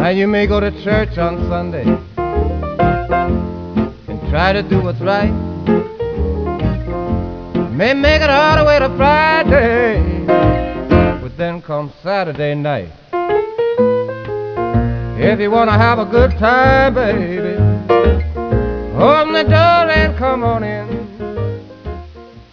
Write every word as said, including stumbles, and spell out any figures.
Now you may go to church on Sunday and try to do what's right. May make it all the way to Friday, but then come Saturday night. If you wanna have a good time, baby, open the door and come on in.